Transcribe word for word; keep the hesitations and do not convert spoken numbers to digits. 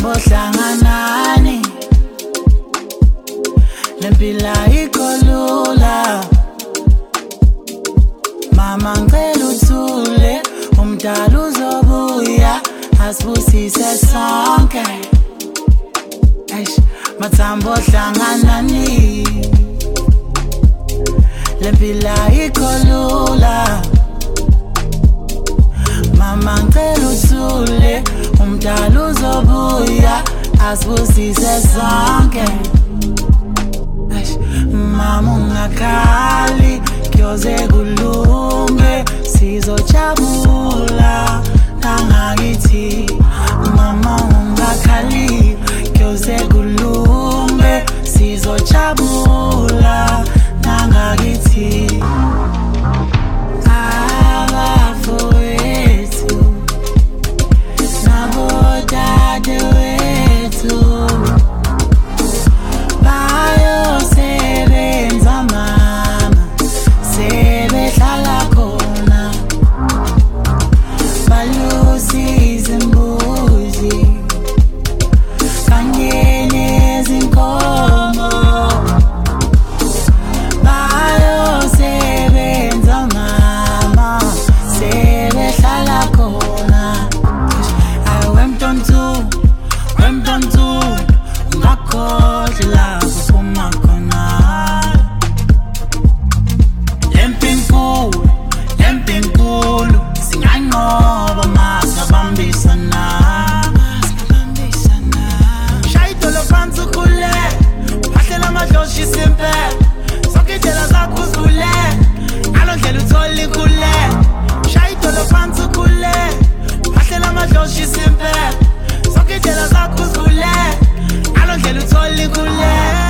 Matsambo hlanganani lempila ikolula mama ngicela uthule umdala uzobuya asibusise sonke eish matsambo hlanganani lempila ikolula mama ngicela uthule umdala uzobuya asibusise sonke eish mama ungakali kuyoze kulunge sizojabula nangakithi mama ungakali kuyoze kulunge sizojabula nangakithi abafowethu nabodadewethu bayosebenza mama sebehlala khona balusiza imbuzi kanye nezinkomo bayosebenza mama sebehlala khona ayi wemntonto wemntonto ungakhohlwa kuphuma khona lempinkulu lempinkulu singanqoba masabambisana shayidolo phansi ukhule phahlela amadloshi simple sonke indlela zakho uzule ngalo ndlela uthola ikhule shayidolo phansi ukhule phahlela amadloshi simple sonke indlela zakho uzule ngalo ndlela uthola ikhule